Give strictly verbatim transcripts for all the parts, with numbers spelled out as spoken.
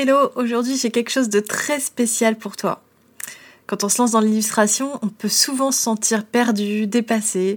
Hello, aujourd'hui j'ai quelque chose de très spécial pour toi. Quand on se lance dans l'illustration, on peut souvent se sentir perdu, dépassé.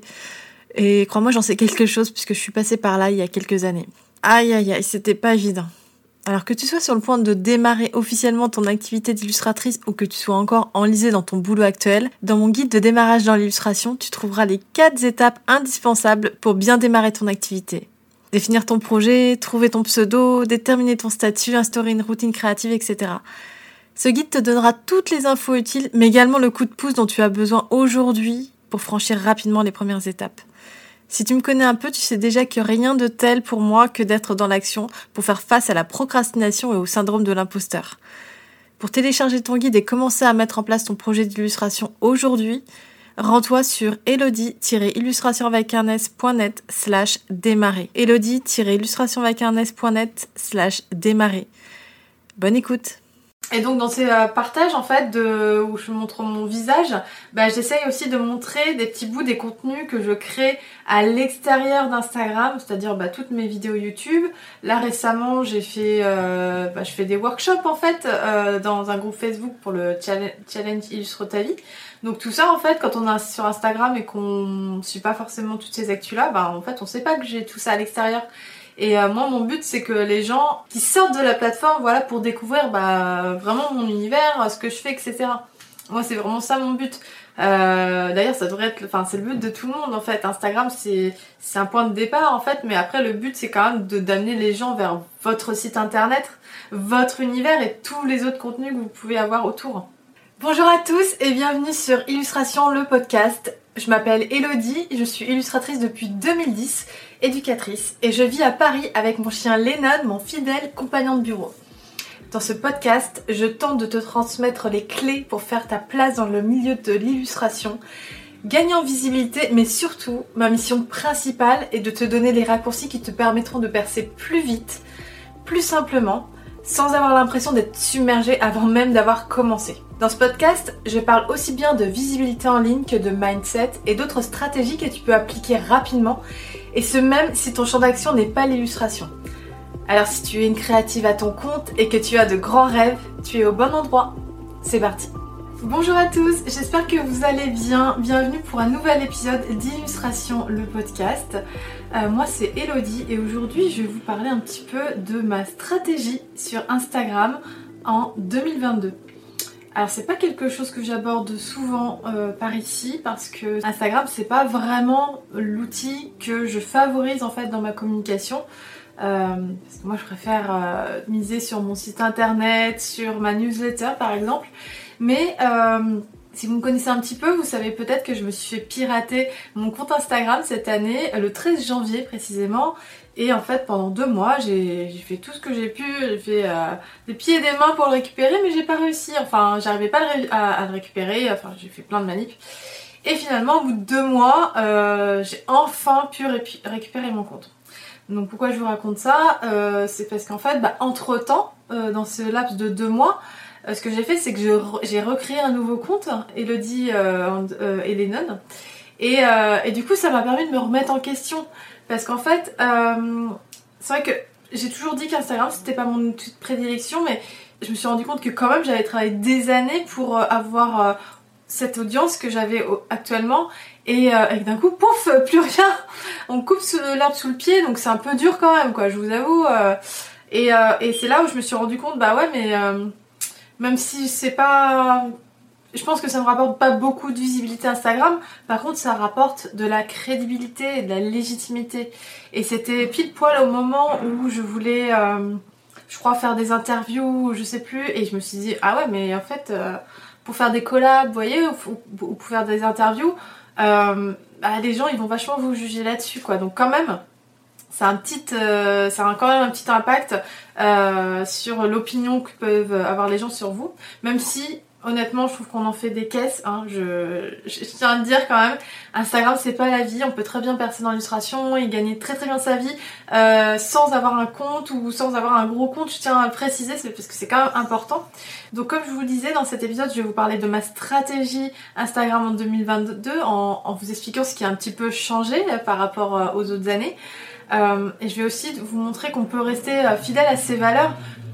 Et crois-moi, j'en sais quelque chose puisque je suis passée par là il y a quelques années. Aïe aïe aïe, c'était pas évident. Alors que tu sois sur le point de démarrer officiellement ton activité d'illustratrice ou que tu sois encore enlisé dans ton boulot actuel, dans mon guide de démarrage dans l'illustration, tu trouveras les quatre étapes indispensables pour bien démarrer ton activité. Définir ton projet, trouver ton pseudo, déterminer ton statut, instaurer une routine créative, et cetera. Ce guide te donnera toutes les infos utiles, mais également le coup de pouce dont tu as besoin aujourd'hui pour franchir rapidement les premières étapes. Si tu me connais un peu, tu sais déjà que rien de tel pour moi que d'être dans l'action pour faire face à la procrastination et au syndrome de l'imposteur. Pour télécharger ton guide et commencer à mettre en place ton projet d'illustration aujourd'hui, rends-toi sur elodie-illustration avec un s.net slash démarrer. elodie-illustration avec un s.net slash démarrer. Bonne écoute. Et donc dans ces euh, partages en fait de, où je montre mon visage, bah, j'essaye aussi de montrer des petits bouts des contenus que je crée à l'extérieur d'Instagram, c'est-à-dire bah, toutes mes vidéos YouTube. Là récemment j'ai fait, euh, bah, je fais des workshops en fait euh, dans un groupe Facebook pour le challenge, challenge Illustre ta vie. Donc tout ça en fait quand on est sur Instagram et qu'on ne suit pas forcément toutes ces actus là, bah, en fait on sait pas que j'ai tout ça à l'extérieur. Et euh, moi mon but c'est que les gens qui sortent de la plateforme, voilà, pour découvrir bah, vraiment mon univers, ce que je fais, et cetera. Moi c'est vraiment ça mon but. Euh, d'ailleurs ça devrait être, enfin c'est le but de tout le monde en fait. Instagram c'est c'est un point de départ en fait, mais après le but c'est quand même de d'amener les gens vers votre site internet, votre univers et tous les autres contenus que vous pouvez avoir autour. Bonjour à tous et bienvenue sur Illustration, le podcast. Je m'appelle Elodie, je suis illustratrice depuis deux mille dix, éducatrice, et je vis à Paris avec mon chien Lennon, mon fidèle compagnon de bureau. Dans ce podcast, je tente de te transmettre les clés pour faire ta place dans le milieu de l'illustration, gagner en visibilité, mais surtout, ma mission principale est de te donner les raccourcis qui te permettront de percer plus vite, plus simplement, sans avoir l'impression d'être submergé avant même d'avoir commencé. Dans ce podcast, je parle aussi bien de visibilité en ligne que de mindset et d'autres stratégies que tu peux appliquer rapidement, et ce même si ton champ d'action n'est pas l'illustration. Alors si tu es une créative à ton compte et que tu as de grands rêves, tu es au bon endroit. C'est parti. Bonjour à tous, j'espère que vous allez bien. Bienvenue pour un nouvel épisode d'Illustration, le podcast. Euh, moi c'est Elodie et aujourd'hui je vais vous parler un petit peu de ma stratégie sur Instagram en deux mille vingt-deux. Alors c'est pas quelque chose que j'aborde souvent euh, par ici parce que Instagram c'est pas vraiment l'outil que je favorise en fait dans ma communication. Euh, parce que moi je préfère euh, miser sur mon site internet, sur ma newsletter par exemple. Mais euh, si vous me connaissez un petit peu, vous savez peut-être que je me suis fait pirater mon compte Instagram cette année, le treize janvier précisément. Et en fait pendant deux mois j'ai, j'ai fait tout ce que j'ai pu, j'ai fait euh, des pieds et des mains pour le récupérer, mais j'ai pas réussi, enfin j'arrivais pas à, à, à le récupérer, enfin j'ai fait plein de manips. Et finalement au bout de deux mois, euh, j'ai enfin pu ré- récupérer mon compte. Donc pourquoi je vous raconte ça, euh, c'est parce qu'en fait bah, entre temps, euh, dans ce laps de deux mois, euh, ce que j'ai fait c'est que je re- j'ai recréé un nouveau compte, Elodie euh, euh, et Lennon, et, euh, et du coup ça m'a permis de me remettre en question. Parce qu'en fait, euh, c'est vrai que j'ai toujours dit qu'Instagram c'était pas mon outil de prédilection, mais je me suis rendu compte que quand même j'avais travaillé des années pour euh, avoir euh, cette audience que j'avais actuellement, et, euh, et d'un coup, pouf, plus rien, on coupe sous l'herbe sous le pied, donc c'est un peu dur quand même, quoi, je vous avoue. Euh, et, euh, et c'est là où je me suis rendu compte, bah ouais, mais euh, même si c'est pas... Je pense que ça ne rapporte pas beaucoup de visibilité Instagram, par contre ça rapporte de la crédibilité et de la légitimité. Et c'était pile poil au moment où je voulais, euh, je crois, faire des interviews, je sais plus, et je me suis dit, ah ouais, mais en fait, euh, pour faire des collabs, vous voyez, ou, ou pour faire des interviews, euh, bah, les gens ils vont vachement vous juger là-dessus, quoi. Donc quand même, ça a, un petit, euh, ça a quand même un petit impact euh, sur l'opinion que peuvent avoir les gens sur vous, même si... Honnêtement, je trouve qu'on en fait des caisses, hein. je, je, je tiens à le dire quand même, Instagram c'est pas la vie, on peut très bien percer dans l'illustration et gagner très très bien sa vie euh, sans avoir un compte ou sans avoir un gros compte, je tiens à le préciser parce que c'est quand même important. Donc comme je vous le disais, dans cet épisode je vais vous parler de ma stratégie Instagram en deux mille vingt-deux en, en vous expliquant ce qui a un petit peu changé par rapport aux autres années. Euh, et je vais aussi vous montrer qu'on peut rester fidèle à ses valeurs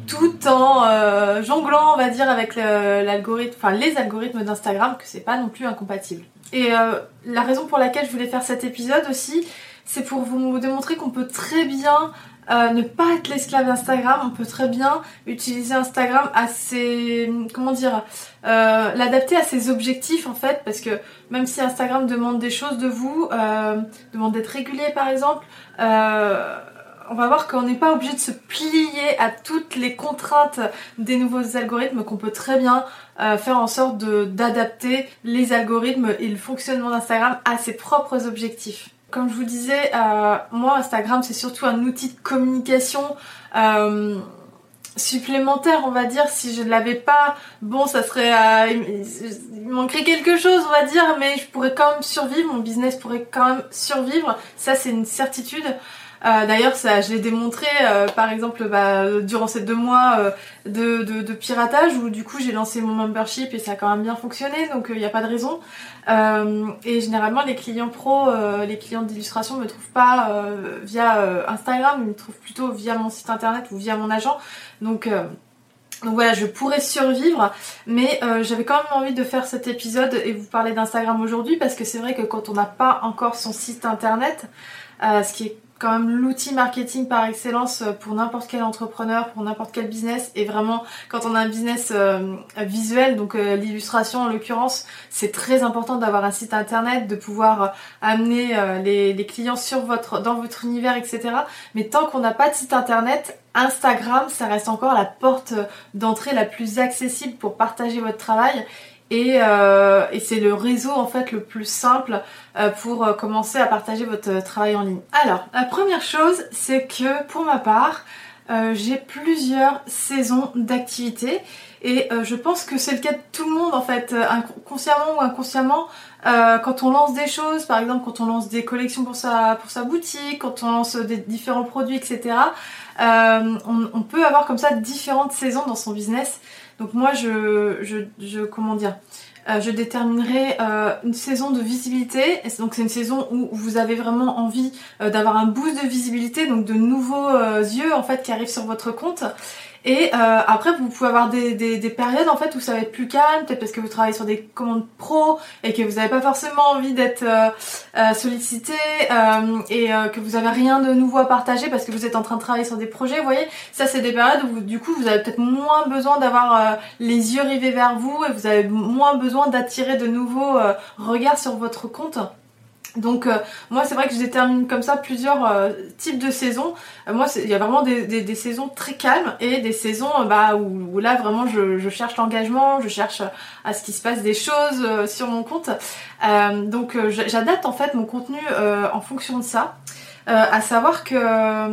tout en euh, jonglant, on va dire, avec le, l'algorithme, enfin les algorithmes d'Instagram, que c'est pas non plus incompatible. Et euh, la raison pour laquelle je voulais faire cet épisode aussi, c'est pour vous démontrer qu'on peut très bien euh, ne pas être l'esclave d'Instagram, on peut très bien utiliser Instagram à ses... comment dire euh, l'adapter à ses objectifs en fait, parce que même si Instagram demande des choses de vous, euh, demande d'être régulier par exemple, euh, on va voir qu'on n'est pas obligé de se plier à toutes les contraintes des nouveaux algorithmes, qu'on peut très bien euh, faire en sorte de, d'adapter les algorithmes et le fonctionnement d'Instagram à ses propres objectifs. Comme je vous disais, euh, moi Instagram c'est surtout un outil de communication euh, supplémentaire, on va dire. Si je ne l'avais pas, bon ça serait euh, il, il manquerait quelque chose, on va dire, mais je pourrais quand même survivre, mon business pourrait quand même survivre, ça c'est une certitude. Euh, d'ailleurs, ça, je l'ai démontré, euh, par exemple, bah, durant ces deux mois euh, de, de, de piratage, où du coup j'ai lancé mon membership et ça a quand même bien fonctionné, donc il euh, n'y a pas de raison. Euh, et généralement, les clients pros, euh, les clients d'illustration me trouvent pas euh, via euh, Instagram, ils me trouvent plutôt via mon site internet ou via mon agent. Donc euh, Donc voilà, je pourrais survivre, mais euh, j'avais quand même envie de faire cet épisode et vous parler d'Instagram aujourd'hui, parce que c'est vrai que quand on n'a pas encore son site internet, euh, ce qui est quand même l'outil marketing par excellence pour n'importe quel entrepreneur, pour n'importe quel business, et vraiment quand on a un business euh, visuel, donc euh, l'illustration en l'occurrence, c'est très important d'avoir un site internet, de pouvoir euh, amener euh, les, les clients sur votre, dans votre univers, et cetera. Mais tant qu'on n'a pas de site internet, Instagram, ça reste encore la porte d'entrée la plus accessible pour partager votre travail. Et, euh, et c'est le réseau en fait le plus simple euh, pour euh, commencer à partager votre travail en ligne. Alors, la première chose, c'est que pour ma part, euh, j'ai plusieurs saisons d'activité et euh, je pense que c'est le cas de tout le monde en fait, euh, consciemment ou inconsciemment. Euh, quand on lance des choses, par exemple quand on lance des collections pour sa, pour sa boutique, quand on lance des différents produits, et cetera, euh, on, on peut avoir comme ça différentes saisons dans son business. Donc moi je, je, je comment dire, euh, je déterminerai euh, une saison de visibilité. Et donc c'est une saison où vous avez vraiment envie euh, d'avoir un boost de visibilité, donc de nouveaux euh, yeux en fait qui arrivent sur votre compte. Et euh, après vous pouvez avoir des, des, des périodes en fait où ça va être plus calme, peut-être parce que vous travaillez sur des commandes pro et que vous n'avez pas forcément envie d'être euh, euh, sollicité euh, et euh, que vous avez rien de nouveau à partager parce que vous êtes en train de travailler sur des projets, vous voyez. Ça c'est des périodes où vous, du coup vous avez peut-être moins besoin d'avoir euh, les yeux rivés vers vous et vous avez moins besoin d'attirer de nouveaux euh, regards sur votre compte. Donc euh, moi c'est vrai que je détermine comme ça plusieurs euh, types de saisons. Euh, moi il y a vraiment des, des, des saisons très calmes et des saisons euh, bah, où, où là vraiment je, je cherche l'engagement, je cherche à ce qu'il se passe des choses euh, sur mon compte. Euh, donc euh, j'adapte en fait mon contenu euh, en fonction de ça. Euh, à savoir que euh,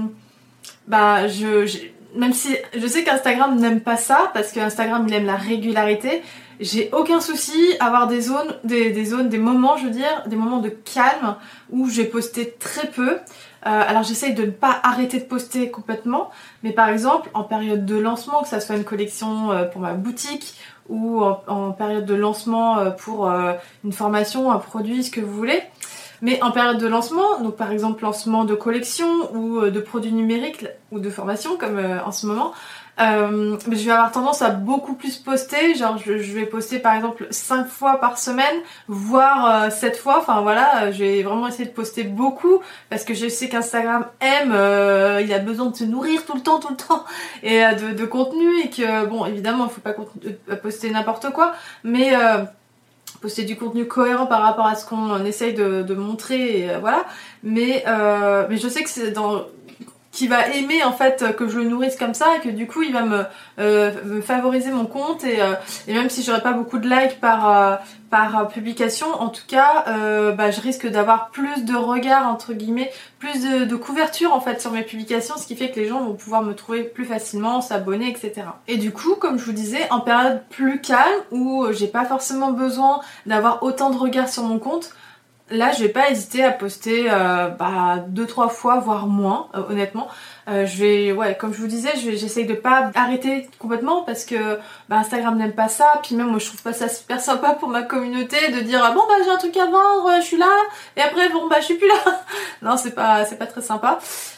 bah je... j'ai même si je sais qu'Instagram n'aime pas ça, parce que Instagram il aime la régularité, j'ai aucun souci à avoir des zones, des, des zones, des moments, je veux dire, des moments de calme où j'ai posté très peu. Euh, alors j'essaye de ne pas arrêter de poster complètement, mais par exemple en période de lancement, que ça soit une collection euh, pour ma boutique ou en, en période de lancement euh, pour euh, une formation, un produit, ce que vous voulez. Mais en période de lancement, donc par exemple lancement de collection ou de produits numériques ou de formation comme euh, en ce moment, euh, je vais avoir tendance à beaucoup plus poster, genre je, je vais poster par exemple cinq fois par semaine, voire euh, sept fois, enfin voilà, je vais vraiment essayer de poster beaucoup parce que je sais qu'Instagram aime, euh, il a besoin de se nourrir tout le temps, tout le temps et euh, de, de contenu et que bon évidemment il faut pas poster n'importe quoi, mais... Euh, poster du contenu cohérent par rapport à ce qu'on essaye de, de montrer, et, euh, voilà. Mais, euh, mais je sais que c'est dans... qui va aimer en fait que je le nourrisse comme ça et que du coup il va me, euh, me favoriser mon compte et, euh, et même si j'aurai pas beaucoup de likes par, euh, par publication, en tout cas euh, bah, je risque d'avoir plus de regards entre guillemets, plus de, de couverture en fait sur mes publications, ce qui fait que les gens vont pouvoir me trouver plus facilement, s'abonner, et cetera. Et du coup, comme je vous disais, en période plus calme où j'ai pas forcément besoin d'avoir autant de regards sur mon compte, là je vais pas hésiter à poster euh, bah, deux trois fois voire moins euh, honnêtement. Euh, je vais, ouais, comme je vous disais, je vais, j'essaye de pas arrêter complètement parce que bah, Instagram n'aime pas ça, puis même moi je trouve pas ça super sympa pour ma communauté de dire ah, bon bah j'ai un truc à vendre, je suis là et après bon bah je suis plus là. Non, c'est pas c'est pas très sympa.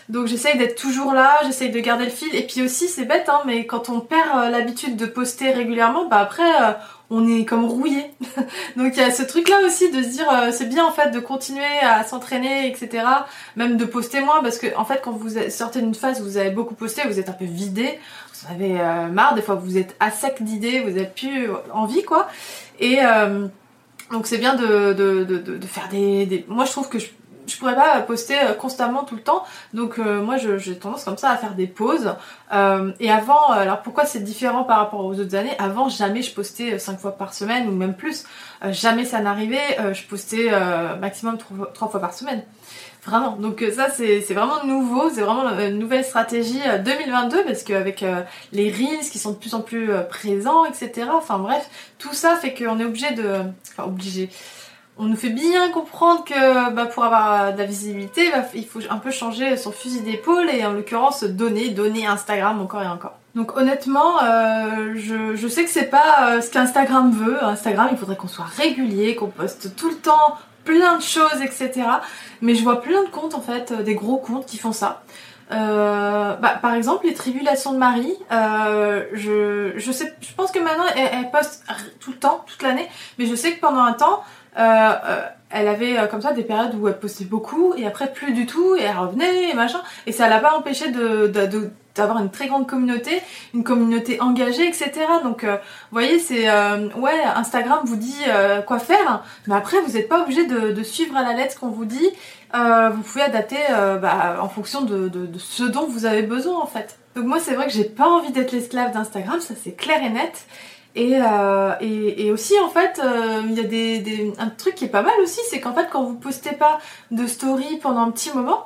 Donc j'essaye d'être toujours là, j'essaye de garder le fil. Et puis aussi, c'est bête, hein, mais quand on perd euh, l'habitude de poster régulièrement, bah après, euh, on est comme rouillé. Donc il y a ce truc-là aussi de se dire, euh, c'est bien en fait de continuer à s'entraîner, et cetera. Même de poster moins, parce que en fait, quand vous sortez d'une phase où vous avez beaucoup posté, vous êtes un peu vidé, vous en avez euh, marre, des fois vous êtes à sec d'idées, vous n'avez plus envie, quoi. Et euh, donc c'est bien de, de, de, de faire des, des... Moi je trouve que je je pourrais pas poster constamment tout le temps, donc euh, moi j'ai tendance comme ça à faire des pauses. Euh, et avant, alors pourquoi c'est différent par rapport aux autres années? Avant, jamais je postais cinq fois par semaine ou même plus, euh, jamais ça n'arrivait, euh, je postais euh, maximum trois fois par semaine. Vraiment, donc ça c'est vraiment nouveau, c'est vraiment une nouvelle stratégie deux mille vingt-deux, parce qu'avec euh, les Reels qui sont de plus en plus euh, présents, et cetera. Enfin bref, tout ça fait qu'on est obligé de... Enfin obligé... On nous fait bien comprendre que bah, pour avoir de la visibilité, bah, il faut un peu changer son fusil d'épaule et en l'occurrence donner, donner Instagram encore et encore. Donc honnêtement, euh, je, je sais que c'est pas euh, ce qu'Instagram veut. Instagram, il faudrait qu'on soit régulier, qu'on poste tout le temps plein de choses, et cetera. Mais je vois plein de comptes en fait, des gros comptes qui font ça. Euh, bah, par exemple les tribulations de Marie, euh, je, je sais, je pense que maintenant elle, elle poste tout le temps, toute l'année, mais je sais que pendant un temps euh, euh, elle avait euh, comme ça des périodes où elle postait beaucoup et après plus du tout et elle revenait et machin, et ça l'a pas empêché de, de, de d'avoir une très grande communauté, une communauté engagée, et cetera. Donc euh, vous voyez, c'est euh, ouais, Instagram vous dit euh, quoi faire, mais après vous n'êtes pas obligé de, de suivre à la lettre ce qu'on vous dit. Euh, vous pouvez adapter euh, bah, en fonction de, de, de ce dont vous avez besoin en fait. Donc moi c'est vrai que j'ai pas envie d'être l'esclave d'Instagram, ça c'est clair et net. Et, euh, et, et aussi en fait euh, il y a des, des, un truc qui est pas mal aussi, c'est qu'en fait quand vous postez pas de story pendant un petit moment,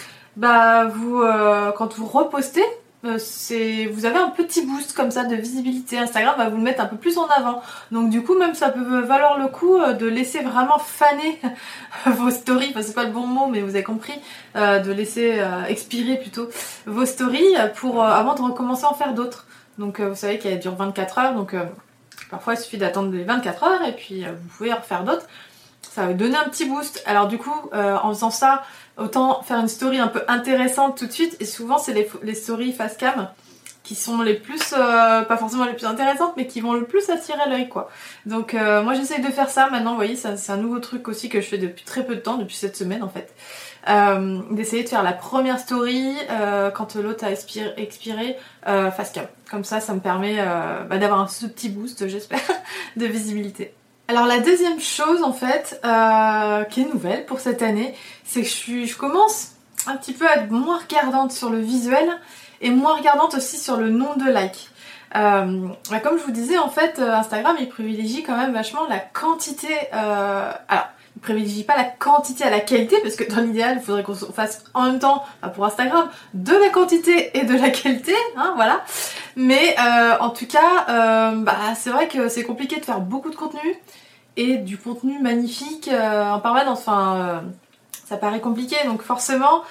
bah vous euh, quand vous repostez, euh, c'est vous avez un petit boost comme ça de visibilité. Instagram va vous le mettre un peu plus en avant, donc du coup même ça peut valoir le coup de laisser vraiment faner vos stories, enfin c'est pas le bon mot mais vous avez compris, euh, de laisser euh, expirer plutôt vos stories pour euh, avant de recommencer à en faire d'autres. Donc euh, vous savez qu'elle dure vingt-quatre heures, donc euh, parfois il suffit d'attendre les vingt-quatre heures et puis euh, vous pouvez en refaire d'autres. Ça va vous donner un petit boost. Alors du coup, euh, en faisant ça, autant faire une story un peu intéressante tout de suite, et souvent c'est les, les stories face cam qui sont les plus, euh, pas forcément les plus intéressantes, mais qui vont le plus attirer l'œil quoi. Donc euh, moi j'essaye de faire ça maintenant, vous voyez, c'est un nouveau truc aussi que je fais depuis très peu de temps, depuis cette semaine en fait. Euh, d'essayer de faire la première story euh, quand l'autre a expiré, expiré euh, face cam. Comme ça, ça me permet euh, bah, d'avoir un ce petit boost, j'espère, de visibilité. Alors la deuxième chose en fait, euh, qui est nouvelle pour cette année, c'est que je, suis, je commence un petit peu à être moins regardante sur le visuel et moins regardante aussi sur le nombre de likes. Euh, bah comme je vous disais en fait, Instagram il privilégie quand même vachement la quantité. Euh, alors il privilégie pas la quantité à la qualité, parce que dans l'idéal il faudrait qu'on fasse en même temps, bah pour Instagram, de la quantité et de la qualité, hein, voilà. Mais euh, en tout cas, euh, bah c'est vrai que c'est compliqué de faire beaucoup de contenu et du contenu magnifique euh, en permanence. Enfin, euh, ça paraît compliqué, donc forcément,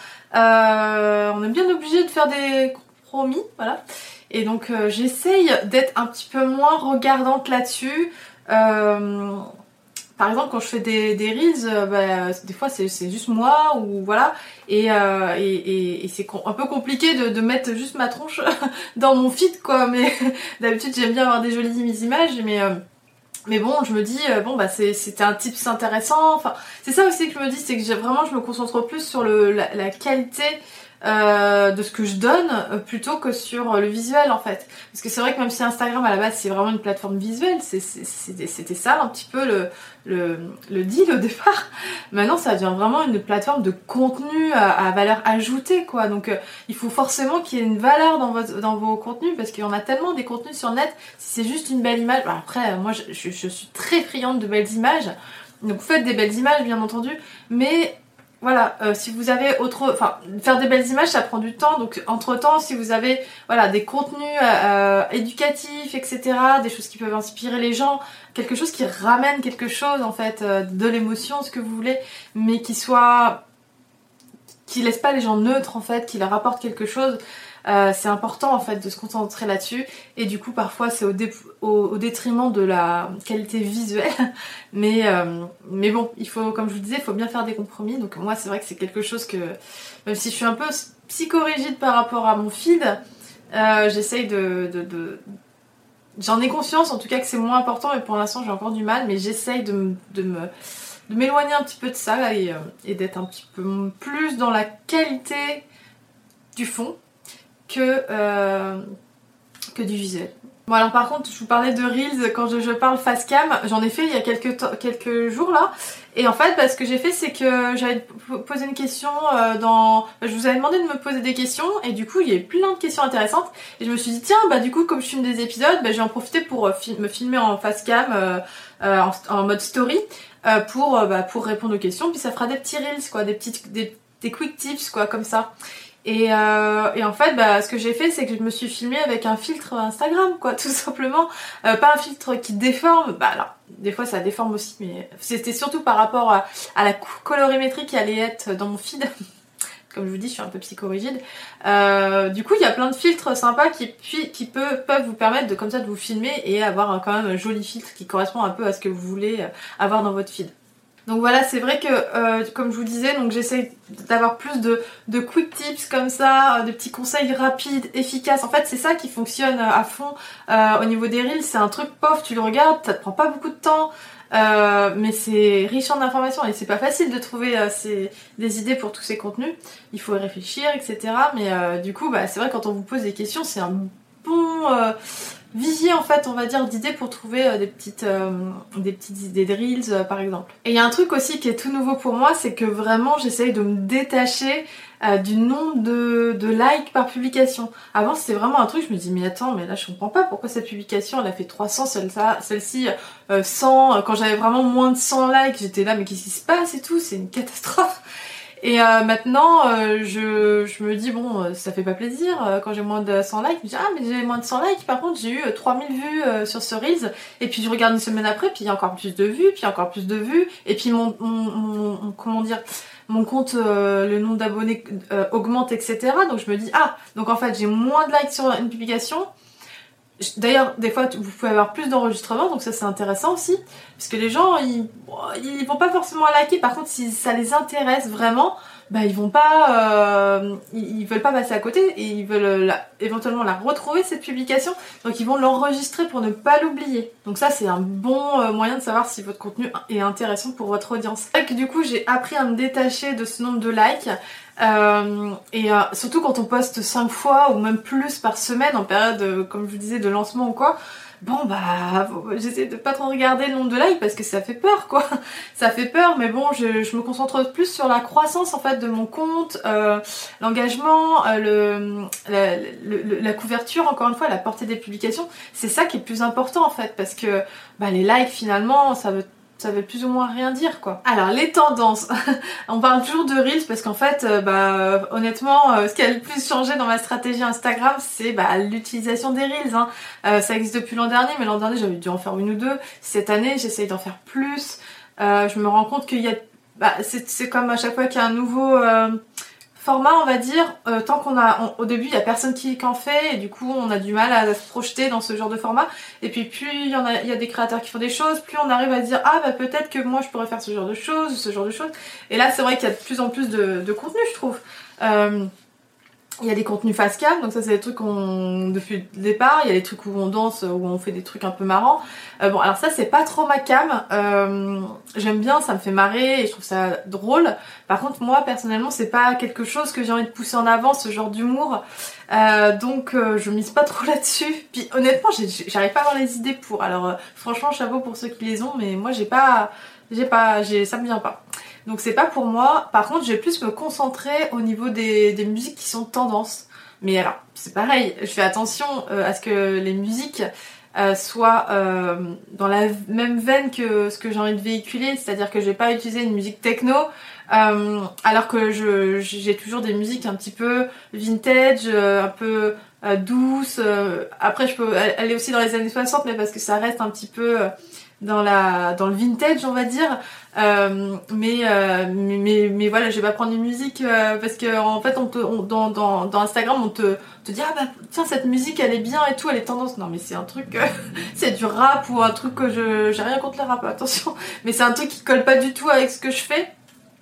euh, on est bien obligé de faire des compromis, voilà. Et donc euh, j'essaye d'être un petit peu moins regardante là-dessus. Euh, par exemple, quand je fais des, des reels, euh, bah, des fois c'est juste moi, ou voilà, et, euh, et, et, et c'est un peu compliqué de, de mettre juste ma tronche dans mon feed, quoi. Mais d'habitude j'aime bien avoir des jolies images, mais euh, mais bon, je me dis, euh, bon bah c'était un tips intéressant. Enfin, c'est ça aussi que je me dis, c'est que vraiment je me concentre plus sur le, la, la qualité euh, de ce que je donne euh, plutôt que sur euh, le visuel en fait. Parce que c'est vrai que même si Instagram à la base c'est vraiment une plateforme visuelle, c'était ça un petit peu le, le, le deal au départ. Maintenant ça devient vraiment une plateforme de contenu à, à valeur ajoutée quoi. Donc euh, il faut forcément qu'il y ait une valeur dans, votre, dans vos contenus, parce qu'il y en a tellement des contenus sur le net. Si c'est juste une belle image, bah après moi je, je, je suis très friande de belles images, donc vous faites des belles images bien entendu, mais voilà, euh, si vous avez autre, enfin faire des belles images ça prend du temps, donc entre temps si vous avez voilà des contenus euh, éducatifs, et cetera, des choses qui peuvent inspirer les gens, quelque chose qui ramène quelque chose en fait, euh, de l'émotion, ce que vous voulez, mais qui soit, qui laisse pas les gens neutres en fait, qui leur apporte quelque chose, Euh, c'est important en fait de se concentrer là-dessus et du coup parfois c'est au, dé- au, au détriment de la qualité visuelle mais, euh, mais bon il faut, comme je vous disais, il faut bien faire des compromis. Donc moi c'est vrai que c'est quelque chose que, même si je suis un peu psychorigide par rapport à mon feed, euh, j'essaye de, de, de... J'en ai conscience en tout cas que c'est moins important, mais pour l'instant j'ai encore du mal, mais j'essaye de, me- de me de m'éloigner un petit peu de ça là, et, euh, et d'être un petit peu plus dans la qualité du fond que, euh, que du visuel. Bon alors par contre je vous parlais de Reels quand je, je parle face cam, j'en ai fait il y a quelques, temps- quelques jours là, et en fait bah, ce que j'ai fait c'est que j'avais posé une question euh, dans... Je vous avais demandé de me poser des questions et du coup il y avait plein de questions intéressantes et je me suis dit tiens bah du coup comme je filme des épisodes, bah, je vais en profiter pour euh, fi- me filmer en face cam euh, euh, en, en mode story euh, pour, euh, bah, pour répondre aux questions, puis ça fera des petits Reels quoi, des, petites, des, des quick tips quoi comme ça. Et, euh, et en fait, bah, ce que j'ai fait, c'est que je me suis filmée avec un filtre Instagram, quoi, tout simplement. Euh, pas un filtre qui déforme, bah alors, des fois ça déforme aussi, mais c'était surtout par rapport à, à la colorimétrie qui allait être dans mon feed. Comme je vous dis, je suis un peu psychorigide. Euh, du coup, il y a plein de filtres sympas qui, puis, qui peut, peuvent vous permettre de, comme ça, de vous filmer et avoir un, quand même un joli filtre qui correspond un peu à ce que vous voulez avoir dans votre feed. Donc voilà, c'est vrai que, euh, comme je vous disais, donc j'essaie d'avoir plus de, de quick tips comme ça, de petits conseils rapides, efficaces. En fait, c'est ça qui fonctionne à fond euh, au niveau des reels. C'est un truc, pof, tu le regardes, ça te prend pas beaucoup de temps, euh, mais c'est riche en informations et c'est pas facile de trouver euh, ces, des idées pour tous ces contenus. Il faut y réfléchir, et cetera. Mais euh, du coup, bah, c'est vrai, quand on vous pose des questions, c'est un bon... Euh, vivier en fait on va dire d'idées pour trouver euh, des petites euh, des petites idées de reels euh, par exemple. Et il y a un truc aussi qui est tout nouveau pour moi, c'est que vraiment j'essaye de me détacher euh, du nombre de, de likes par publication. Avant c'était vraiment un truc, je me dis mais attends, mais là je comprends pas pourquoi cette publication elle a fait trois cents, celle-là, celle-ci euh, cent, quand j'avais vraiment moins de cent likes j'étais là mais qu'est-ce qui se passe et tout, c'est une catastrophe. Et euh, maintenant, euh, je, je me dis, bon, euh, ça fait pas plaisir. Euh, quand j'ai moins de cent likes, je me dis, ah, mais j'ai moins de cent likes. Par contre, j'ai eu euh, trois mille vues euh, sur ce Reels. Et puis, je regarde une semaine après, puis il y a encore plus de vues, puis encore plus de vues. Et puis, mon, mon, mon, mon- comment dire, mon compte, euh, le nombre d'abonnés euh, augmente, et cetera. Donc, je me dis, ah, donc en fait, j'ai moins de likes sur une publication. D'ailleurs, des fois, vous pouvez avoir plus d'enregistrements, donc ça c'est intéressant aussi, parce que les gens, ils, ils vont pas forcément liker. Par contre, si ça les intéresse vraiment, bah ils vont pas, euh, ils, ils veulent pas passer à côté et ils veulent la, éventuellement la retrouver cette publication, donc ils vont l'enregistrer pour ne pas l'oublier. Donc ça c'est un bon euh, moyen de savoir si votre contenu est intéressant pour votre audience. C'est vrai que du coup j'ai appris à me détacher de ce nombre de likes. Euh, et euh, surtout quand on poste cinq fois ou même plus par semaine en période, euh, comme je vous disais, de lancement ou quoi, bon bah j'essaie de pas trop regarder le nombre de likes parce que ça fait peur quoi, ça fait peur, mais bon je, je me concentre plus sur la croissance en fait de mon compte, euh, l'engagement, euh, le, la, le, la couverture, encore une fois, la portée des publications, c'est ça qui est le plus important en fait, parce que bah, les likes finalement ça veut ça veut plus ou moins rien dire quoi. Alors les tendances, on parle toujours de Reels parce qu'en fait, euh, bah honnêtement, euh, ce qui a le plus changé dans ma stratégie Instagram, c'est bah, l'utilisation des Reels. Hein. Euh, ça existe depuis l'an dernier, mais l'an dernier j'avais dû en faire une ou deux. Cette année, j'essaye d'en faire plus. Euh, je me rends compte qu'il y a, bah, c'est, c'est comme à chaque fois qu'il y a un nouveau euh, format, on va dire, euh, tant qu'on a, on, au début il y a personne qui en fait et du coup on a du mal à, à se projeter dans ce genre de format, et puis plus il y en a, il y a des créateurs qui font des choses, plus on arrive à dire ah bah peut-être que moi je pourrais faire ce genre de choses, ce genre de choses, et là c'est vrai qu'il y a de plus en plus de, de contenu je trouve. Euh, Il y a des contenus face cam, donc ça c'est des trucs qu'on depuis le départ. Il y a des trucs où on danse, où on fait des trucs un peu marrants. Euh, bon, alors ça c'est pas trop ma cam. Euh, J'aime bien, ça me fait marrer et je trouve ça drôle. Par contre moi personnellement c'est pas quelque chose que j'ai envie de pousser en avant, ce genre d'humour. Euh, donc euh, je mise pas trop là-dessus. Puis honnêtement j'arrive pas à avoir les idées pour. Alors euh, franchement chapeau pour ceux qui les ont, mais moi j'ai pas, j'ai pas, j'ai, ça me vient pas. Donc c'est pas pour moi. Par contre je vais plus me concentrer au niveau des, des musiques qui sont tendance. Mais alors c'est pareil, je fais attention euh, à ce que les musiques euh, soient euh, dans la même veine que ce que j'ai envie de véhiculer. C'est-à-dire que je vais pas utiliser une musique techno euh, alors que je, j'ai toujours des musiques un petit peu vintage, euh, un peu euh, douces. Euh, après je peux aller aussi dans les années soixante, mais parce que ça reste un petit peu... Euh, dans la dans le vintage on va dire, euh, mais, euh, mais mais mais voilà, je vais pas prendre une musique euh, parce que en fait on te on, dans, dans dans Instagram on te te dit ah bah tiens cette musique elle est bien et tout, elle est tendance. Non mais c'est un truc euh, c'est du rap ou un truc que je j'ai rien contre le rap, attention, mais c'est un truc qui colle pas du tout avec ce que je fais.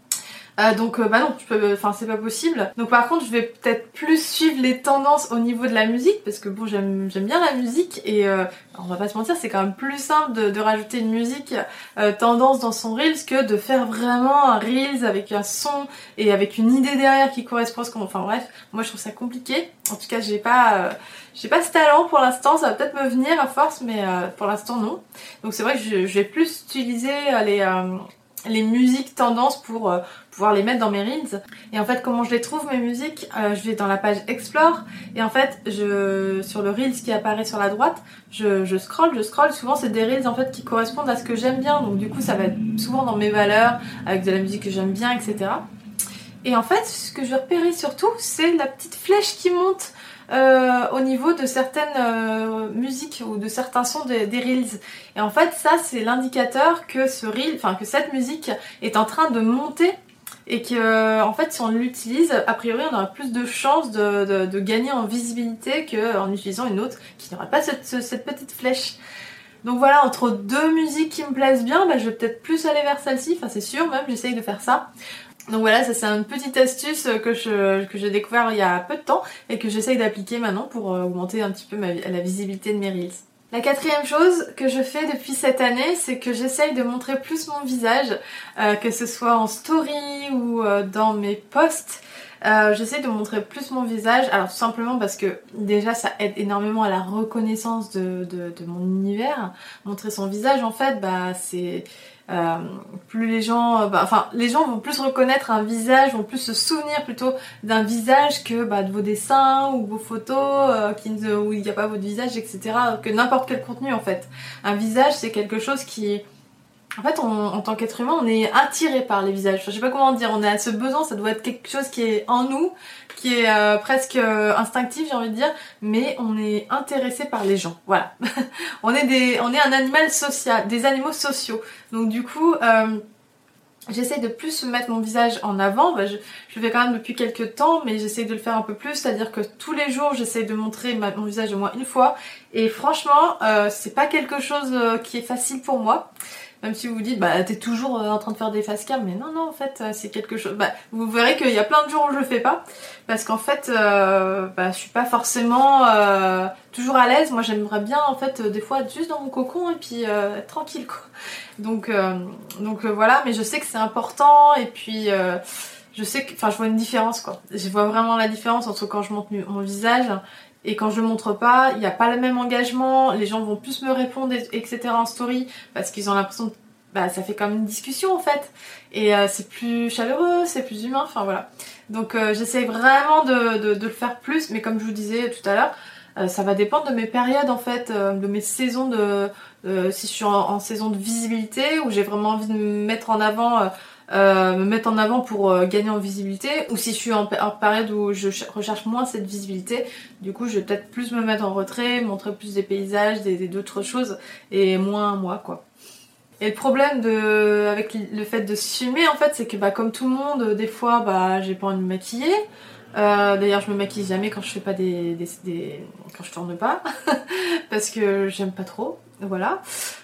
Euh, donc euh, bah non, tu peux, enfin c'est pas possible. Donc par contre je vais peut-être plus suivre les tendances au niveau de la musique parce que bon j'aime j'aime bien la musique et euh, on va pas se mentir, c'est quand même plus simple de, de rajouter une musique euh, tendance dans son reels que de faire vraiment un reels avec un son et avec une idée derrière qui correspond à ce qu'on... Enfin bref, moi je trouve ça compliqué. En tout cas j'ai pas euh, j'ai pas ce talent pour l'instant, ça va peut-être me venir à force mais euh, pour l'instant non. Donc c'est vrai que je, je vais plus utiliser euh, les euh, les musiques tendances pour euh, pouvoir les mettre dans mes reels. Et en fait comment je les trouve mes musiques, euh, je vais dans la page Explore et en fait je sur le reels qui apparaît sur la droite, je, je scroll, je scroll, souvent c'est des reels en fait qui correspondent à ce que j'aime bien, donc du coup ça va être souvent dans mes valeurs, avec de la musique que j'aime bien, et cetera. Et en fait ce que je vais repérer surtout c'est la petite flèche qui monte Euh, au niveau de certaines euh, musiques ou de certains sons des, des reels. Et en fait ça c'est l'indicateur que ce reel, enfin que cette musique est en train de monter et que en fait si on l'utilise, a priori on aura plus de chances de, de, de gagner en visibilité qu'en utilisant une autre qui n'aura pas cette, cette petite flèche. Donc voilà, entre deux musiques qui me plaisent bien, bah, je vais peut-être plus aller vers celle-ci, enfin c'est sûr même, j'essaye de faire ça. Donc voilà, ça c'est une petite astuce que je que j'ai découvert il y a peu de temps et que j'essaye d'appliquer maintenant pour augmenter un petit peu ma, la visibilité de mes reels. La quatrième chose que je fais depuis cette année, c'est que j'essaye de montrer plus mon visage, euh, que ce soit en story ou euh, dans mes posts. Euh, j'essaie de montrer plus mon visage, alors tout simplement parce que déjà ça aide énormément à la reconnaissance de, de, de mon univers. Montrer son visage en fait, bah c'est... Euh, plus les gens, bah, enfin les gens vont plus reconnaître un visage, vont plus se souvenir plutôt d'un visage que bah, de vos dessins ou vos photos euh, qui, où il n'y a pas votre visage, et cetera. Que n'importe quel contenu en fait. Un visage c'est quelque chose qui... En fait, on, en tant qu'être humain, on est attiré par les visages. Enfin, je sais pas comment dire, on a ce besoin, ça doit être quelque chose qui est en nous, qui est euh, presque euh, instinctif, j'ai envie de dire, mais on est intéressé par les gens. Voilà. on est des, on est un animal social, des animaux sociaux. Donc du coup, euh, j'essaie de plus mettre mon visage en avant. Bah, je, je le fais quand même depuis quelques temps, mais j'essaie de le faire un peu plus, c'est-à-dire que tous les jours, j'essaie de montrer ma, mon visage au moins une fois. Et franchement, euh, c'est pas quelque chose euh, qui est facile pour moi. Même si vous vous dites, bah t'es toujours euh, en train de faire des face cam, mais non, non, en fait, euh, c'est quelque chose... Bah, vous verrez qu'il y a plein de jours où je le fais pas, parce qu'en fait, euh, bah, je suis pas forcément euh, toujours à l'aise. Moi, j'aimerais bien, en fait, euh, des fois, être juste dans mon cocon et puis euh, être tranquille, quoi. Donc, euh, donc euh, voilà, mais je sais que c'est important, et puis... Euh, je sais que... Enfin, je vois une différence, quoi. Je vois vraiment la différence entre quand je montre mon visage... Et quand je le montre pas, il n'y a pas le même engagement, les gens vont plus me répondre, et cetera en story, parce qu'ils ont l'impression que bah, ça fait comme une discussion en fait. Et euh, c'est plus chaleureux, c'est plus humain, enfin voilà. Donc euh, j'essaie vraiment de, de, de le faire plus, mais comme je vous disais tout à l'heure, euh, ça va dépendre de mes périodes en fait, euh, de mes saisons de... Euh, si je suis en, en saison de visibilité, où j'ai vraiment envie de me mettre en avant... Euh, Euh, me mettre en avant pour euh, gagner en visibilité, ou si je suis en, en période où je recherche moins cette visibilité, du coup je vais peut-être plus me mettre en retrait, montrer plus des paysages, des, des d'autres choses, et moins moi quoi. Et le problème de, avec le fait de se filmer en fait, c'est que bah, comme tout le monde, des fois bah, j'ai pas envie de me maquiller. Euh, d'ailleurs je me maquille jamais quand je fais pas des, des, des quand je tourne pas parce que j'aime pas trop, voilà.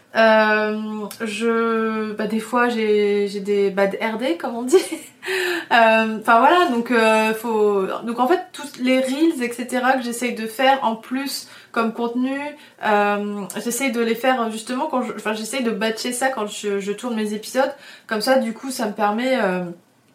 Euh, je, bah des fois j'ai j'ai des bad R D comme on dit. Enfin euh, voilà, donc euh, faut, donc en fait tous les reels et cetera que j'essaye de faire en plus comme contenu, euh, j'essaye de les faire justement quand, je, enfin j'essaye de batcher ça quand je, je tourne mes épisodes. Comme ça du coup ça me permet euh,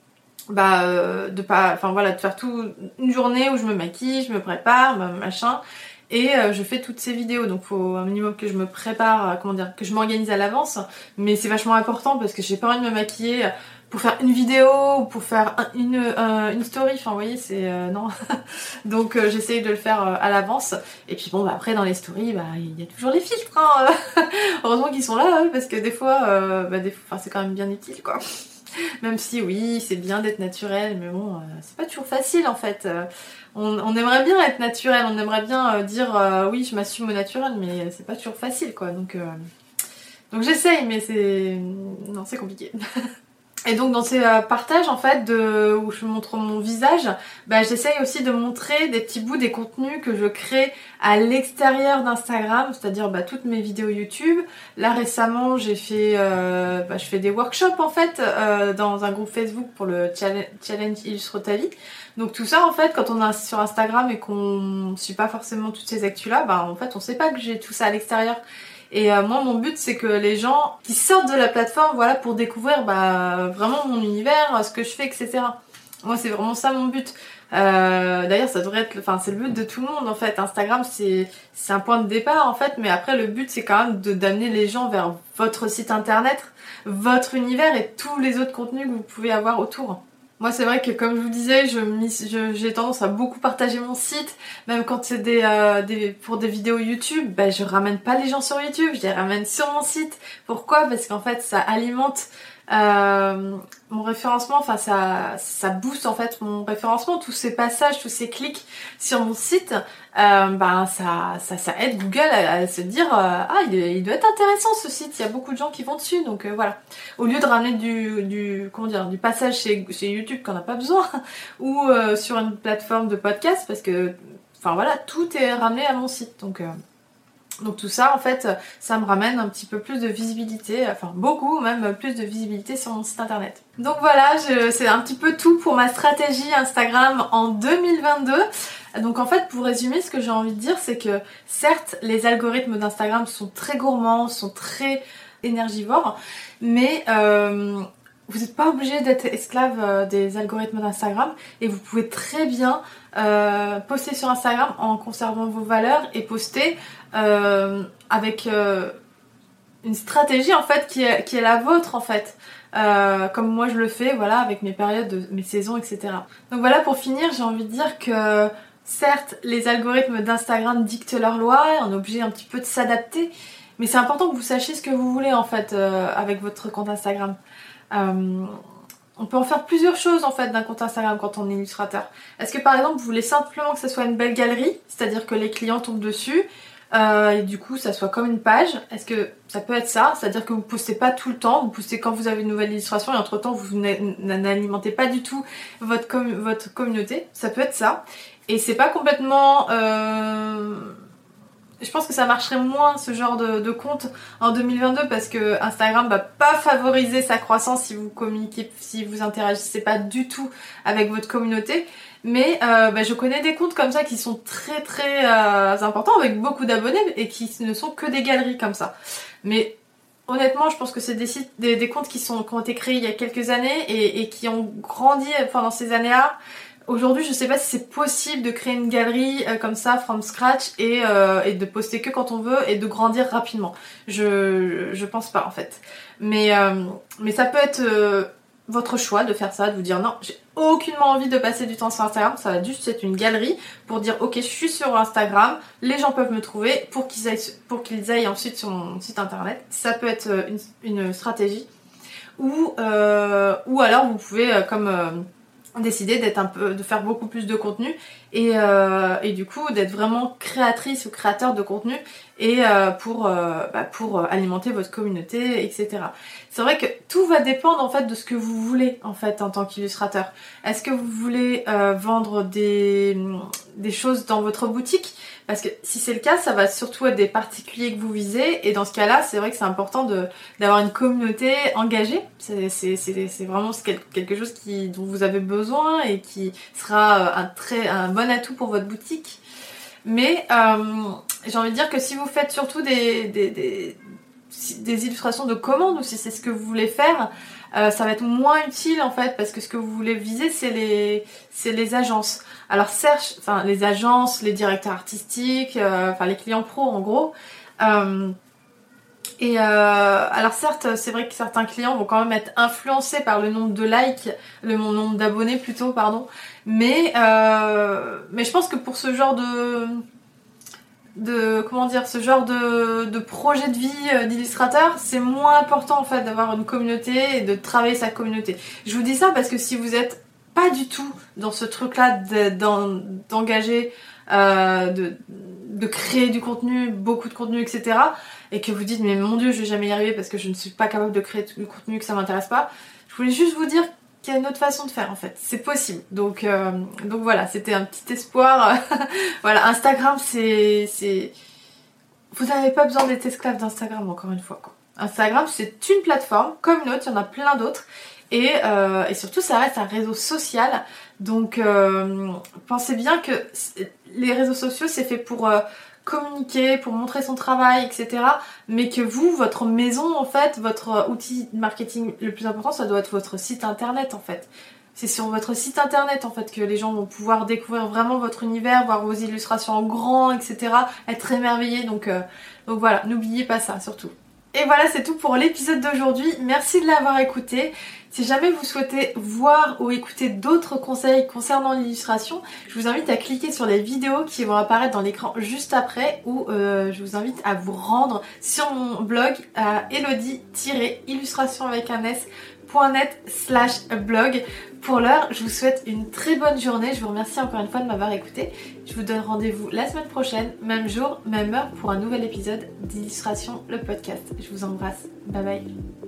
bah euh, de pas, enfin voilà, de faire tout une journée où je me maquille, je me prépare, machin. Et euh, je fais toutes ces vidéos, donc faut un minimum que je me prépare, euh, comment dire, que je m'organise à l'avance. Mais c'est vachement important parce que j'ai pas envie de me maquiller pour faire une vidéo ou pour faire un, une, euh, une story. Enfin, vous voyez, c'est euh, non. Donc euh, j'essaye de le faire euh, à l'avance. Et puis bon, bah après dans les stories, bah il y a toujours les filtres. Hein. Heureusement qu'ils sont là, hein, parce que des fois, euh, bah des, enfin c'est quand même bien utile, quoi. Même si oui, c'est bien d'être naturel, mais bon, euh, c'est pas toujours facile en fait. Euh, on, on aimerait bien être naturel, on aimerait bien euh, dire euh, oui, je m'assume au naturel, mais c'est pas toujours facile quoi. Donc, euh, Donc j'essaye, mais c'est... Non, c'est compliqué. Et donc dans ces euh, partages en fait de, où je montre mon visage, bah, j'essaye aussi de montrer des petits bouts des contenus que je crée à l'extérieur d'Instagram, c'est-à-dire bah, toutes mes vidéos YouTube. Là récemment j'ai fait, euh, bah, je fais des workshops en fait euh, dans un groupe Facebook pour le challenge, challenge Illustre ta vie. Donc tout ça en fait quand on est sur Instagram et qu'on suit pas forcément toutes ces actus là, bah en fait on sait pas que j'ai tout ça à l'extérieur. Et euh, moi mon but c'est que les gens qui sortent de la plateforme, voilà, pour découvrir bah, vraiment mon univers, ce que je fais, et cetera. Moi c'est vraiment ça mon but. Euh, D'ailleurs ça devrait être, enfin c'est le but de tout le monde en fait. Instagram c'est c'est un point de départ en fait, mais après le but c'est quand même de d'amener les gens vers votre site internet, votre univers et tous les autres contenus que vous pouvez avoir autour. Moi c'est vrai que comme je vous disais, je, je, j'ai tendance à beaucoup partager mon site, même quand c'est des, euh, des, pour des vidéos YouTube, bah, je ramène pas les gens sur YouTube, je les ramène sur mon site. Pourquoi ? Parce qu'en fait ça alimente euh, mon référencement, enfin ça, ça booste en fait mon référencement, tous ces passages, tous ces clics sur mon site, euh, bah, ça, ça, ça aide Google à, à se dire euh, ah il, il doit être intéressant ce site, il y a beaucoup de gens qui vont dessus, donc euh, voilà. Au lieu de ramener du, du, comment dire, du passage chez, chez YouTube qu'on n'a pas besoin, ou euh, sur une plateforme de podcast, parce que enfin voilà, tout est ramené à mon site, donc... Euh, Donc tout ça, en fait, ça me ramène un petit peu plus de visibilité, enfin beaucoup même plus de visibilité sur mon site internet. Donc voilà, je, c'est un petit peu tout pour ma stratégie Instagram en deux mille vingt-deux. Donc en fait, pour résumer, ce que j'ai envie de dire, c'est que certes, les algorithmes d'Instagram sont très gourmands, sont très énergivores, mais... Euh, vous n'êtes pas obligé d'être esclave des algorithmes d'Instagram et vous pouvez très bien euh, poster sur Instagram en conservant vos valeurs et poster euh, avec euh, une stratégie en fait qui est, qui est la vôtre en fait. Euh, comme moi je le fais, voilà, avec mes périodes, de, mes saisons, et cetera. Donc voilà, pour finir, j'ai envie de dire que certes, les algorithmes d'Instagram dictent leurs lois, on est obligé un petit peu de s'adapter, mais c'est important que vous sachiez ce que vous voulez en fait euh, avec votre compte Instagram. Euh, on peut en faire plusieurs choses en fait d'un compte Instagram quand on est illustrateur. Est-ce que par exemple vous voulez simplement que ça soit une belle galerie, c'est-à-dire que les clients tombent dessus euh, et du coup ça soit comme une page? Est-ce que ça peut être ça, c'est-à-dire que vous postez pas tout le temps, vous postez quand vous avez une nouvelle illustration et entre temps vous n'alimentez pas du tout votre, com votre communauté? Ça peut être ça. Et c'est pas complètement... Euh... Je pense que ça marcherait moins ce genre de, de compte en deux mille vingt-deux parce que Instagram va pas favoriser sa croissance si vous communiquez, si vous interagissez pas du tout avec votre communauté. Mais euh, bah, je connais des comptes comme ça qui sont très très euh, importants avec beaucoup d'abonnés et qui ne sont que des galeries comme ça. Mais honnêtement, je pense que c'est des sites, des, des comptes qui sont qui ont été créés il y a quelques années et, et qui ont grandi pendant ces années-là. Aujourd'hui, je sais pas si c'est possible de créer une galerie euh, comme ça, from scratch, et, euh, et de poster que quand on veut et de grandir rapidement. Je, je pense pas en fait. Mais, euh, mais ça peut être euh, votre choix de faire ça, de vous dire non, j'ai aucunement envie de passer du temps sur Instagram, ça va juste être une galerie pour dire ok, je suis sur Instagram, les gens peuvent me trouver pour qu'ils aillent, pour qu'ils aillent ensuite sur mon site internet. Ça peut être une, une stratégie. Ou, euh, ou alors vous pouvez, euh, comme... Euh, décider d'être un peu, de faire beaucoup plus de contenu et, euh, et du coup d'être vraiment créatrice ou créateur de contenu et euh, pour, euh, bah, pour alimenter votre communauté, et cetera. C'est vrai que tout va dépendre en fait de ce que vous voulez en fait en tant qu'illustrateur. Est-ce que vous voulez euh, vendre des, des choses dans votre boutique? Parce que si c'est le cas, ça va surtout être des particuliers que vous visez et dans ce cas-là, c'est vrai que c'est important de d'avoir une communauté engagée. C'est c'est c'est c'est vraiment quelque chose qui dont vous avez besoin et qui sera un très un bon atout pour votre boutique. Mais euh, j'ai envie de dire que si vous faites surtout des des des, des illustrations de commande ou si c'est ce que vous voulez faire, euh, ça va être moins utile en fait parce que ce que vous voulez viser c'est les c'est les agences. Alors certes, enfin les agences, les directeurs artistiques, euh, enfin les clients pros en gros. Euh, et euh, alors certes, c'est vrai que certains clients vont quand même être influencés par le nombre de likes, le nombre d'abonnés plutôt, pardon. Mais euh, mais je pense que pour ce genre de de comment dire ce genre de, de projet de vie d'illustrateur, c'est moins important en fait d'avoir une communauté et de travailler sa communauté. Je vous dis ça parce que si vous êtes pas du tout dans ce truc là d'engager euh, de, de créer du contenu, beaucoup de contenu, et cetera. Et que vous dites mais mon Dieu, je vais jamais y arriver parce que je ne suis pas capable de créer du contenu, que ça m'intéresse pas. Je voulais juste vous dire qu'il y a une autre façon de faire en fait, c'est possible. Donc, euh, donc voilà, c'était un petit espoir. Voilà, Instagram c'est... c'est... Vous n'avez pas besoin d'être esclave d'Instagram encore une fois, quoi. Instagram c'est une plateforme comme une autre, il y en a plein d'autres. Et, euh, et surtout ça reste un réseau social. Donc euh, pensez bien que les réseaux sociaux c'est fait pour euh, communiquer, pour montrer son travail, et cetera. Mais que vous, votre maison en fait, votre outil de marketing le plus important, ça doit être votre site internet en fait. C'est sur votre site internet en fait que les gens vont pouvoir découvrir vraiment votre univers, voir vos illustrations en grand, et cetera. Être émerveillés. Donc, euh, donc voilà, n'oubliez pas ça surtout. Et voilà, c'est tout pour l'épisode d'aujourd'hui. Merci de l'avoir écouté. Si jamais vous souhaitez voir ou écouter d'autres conseils concernant l'illustration, je vous invite à cliquer sur les vidéos qui vont apparaître dans l'écran juste après, ou euh, je vous invite à vous rendre sur mon blog à elodie tiret illustration avec un s point net slash blog. Pour l'heure, je vous souhaite une très bonne journée. Je vous remercie encore une fois de m'avoir écouté. Je vous donne rendez-vous la semaine prochaine, même jour, même heure, pour un nouvel épisode d'Illustration, le podcast. Je vous embrasse. Bye bye.